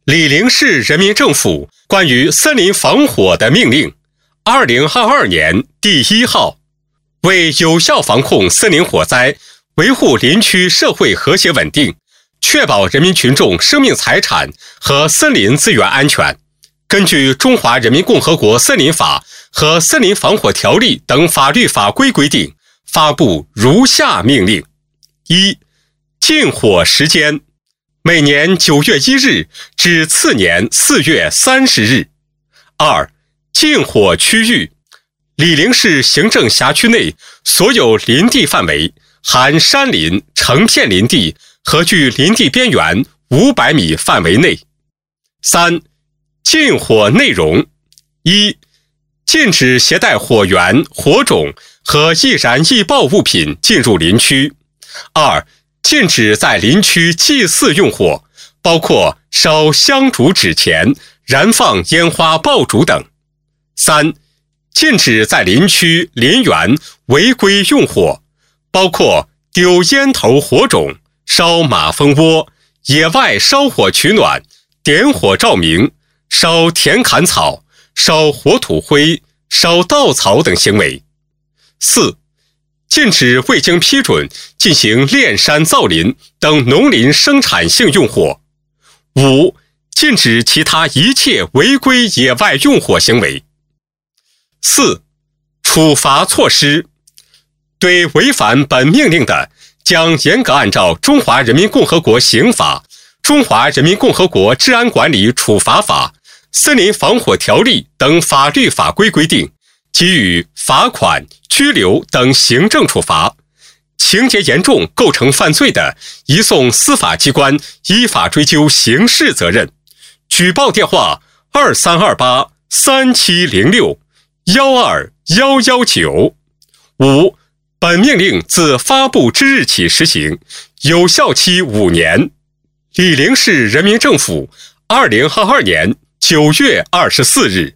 醴陵市人民政府关于森林防火的命令，2022年第1号，为有效防控森林火灾，维护林区社会和谐稳定，确保人民群众生命财产和森林资源安全，根据《中华人民共和国森林法》和《森林防火条例》等法律法规规定，发布如下命令：一、禁火时间，每年9月1日至次年4月30日。二、禁火区域，醴陵市行政辖区内所有林地范围含山林、成片林地和距林地边缘500米范围内。三、禁火内容：一、禁止携带火源、火种和易燃易爆物品进入林区。二、禁止在林区祭祀用火，包括烧香烛纸钱、燃放烟花爆竹等。三、禁止在林区林园违规用火，包括丢烟头火种、烧马蜂窝、野外烧火取暖、点火照明、烧田坎草、烧火土灰、烧稻草等行为。四、禁止未经批准进行炼山造林等农林生产性用火。五、禁止其他一切违规野外用火行为。四、处罚措施，对违反本命令的，将严格按照《中华人民共和国刑法》、《中华人民共和国治安管理处罚法》、《森林防火条例》等法律法规规定，给予罚款、拘留等行政处罚。情节严重构成犯罪的，移送司法机关依法追究刑事责任。举报电话2328-3706-12119。五、本命令自发布之日起实行，有效期5年。醴陵市人民政府2022年9月24日。